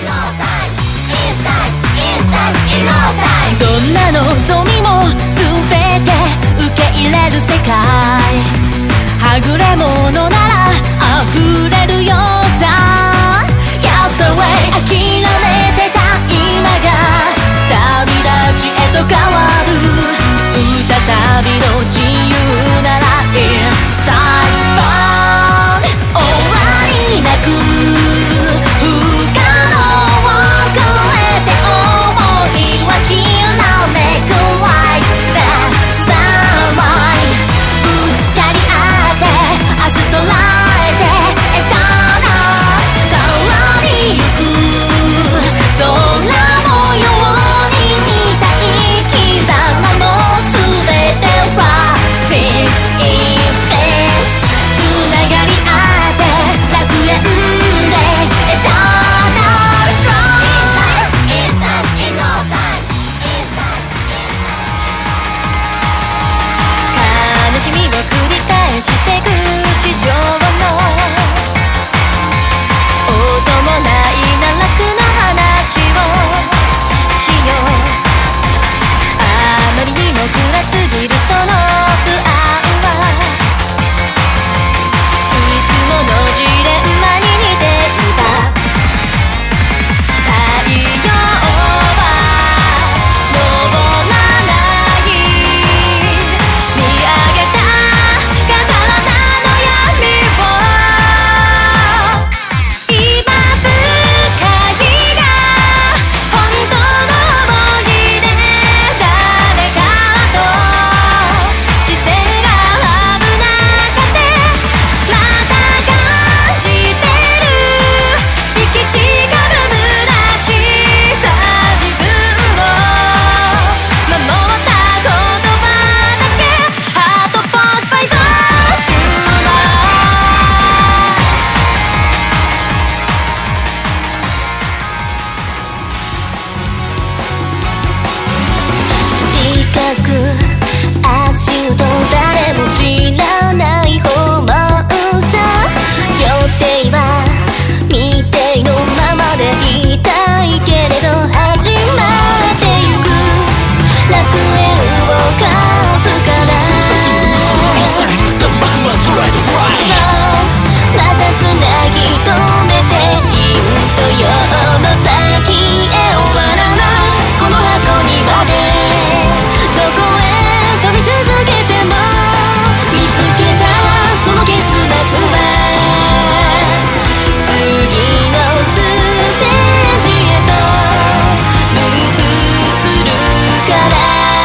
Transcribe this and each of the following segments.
どんな望みも全て受け入れる世界、はぐれ者なら溢れるよさ Yesterday 諦めてた今が旅立ちへと変わる、再びの自由なら Inside Fun 終わりなく不可能を超えて想いはきらめく Like the starlight ぶつかり合って明日捉えてエターナル変わりゆく空模様に似た生き様の全ては Sing Instance つながり合って楽園でエターナル 悲しみを繰り返してく地上の音もない奈落の話をしよう、あまりにも暗すぎるその不安はいつものジレンマに似ていた、太陽は昇らない見上げた飾らない闇を今深いが本当の想いで誰かと視線が合う中でまた感じてる行き違う虚しさ、自分を守った言葉だけ Heart Force by the Tumor 近づく足音、誰も知らない訪問者、予定は未定のままでいたいけれど始まってゆく楽園をかすからそうまたつなぎ止めて陰と陽の先へ終わらないこの箱にまでどこへ飛び続けても見つけたその結末は次のステージへとムーブするから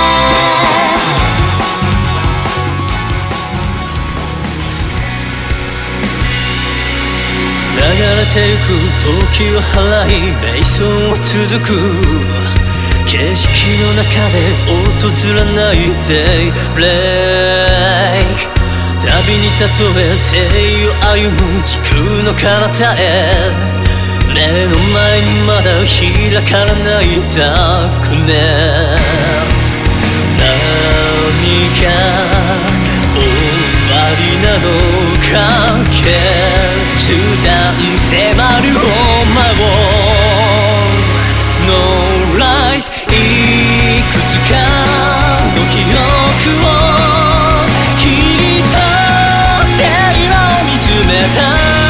流れてゆく時を払い瞑想を続く景色の中で訪れないデイブレイク、旅にたとえ生を歩む時空の彼方へ目の前にまだ開かれないダークネス、何か終わりなのか決断迫るおまを No lies いくつかの記憶を切り取って今を見つめた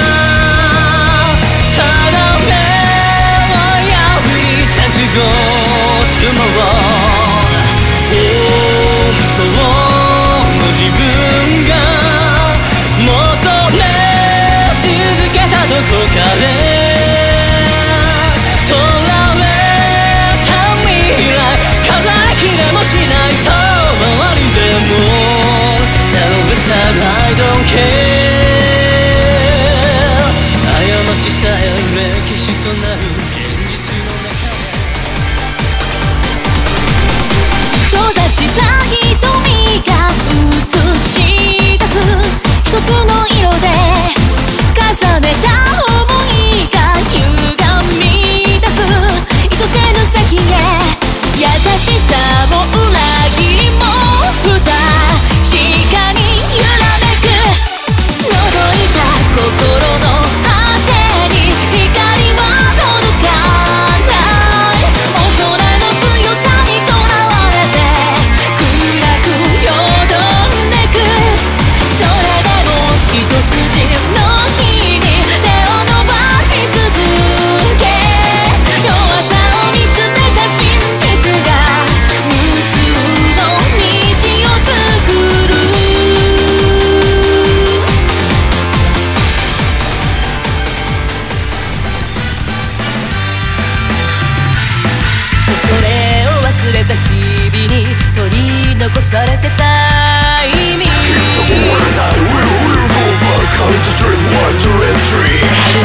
定めは破り Time to go tomorrow 本当の自分が求め続けたどこかでしないと周りでも Tell me sad I don't care 過ちさえ歴史となる現実の中で閉ざした瞳が映し出す一つの色で重ねた想いが歪み出す意図せぬ先へ優しさも裏切りも不確かに揺らめく覗いた心の果てに光は届く残されてた意味。 Keep the word I will move my country 1, 2 and 3